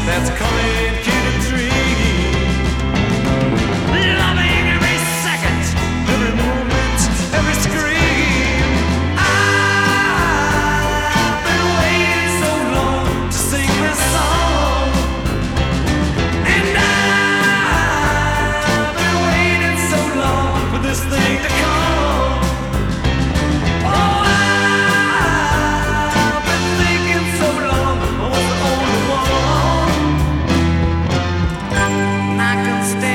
that's coming cute and dream. Loving every second, every moment, every scream. I've been waiting so long to sing this song, and I've been waiting so long for this thing to come. Oh, I've been thinking so long I was the only one. I can stand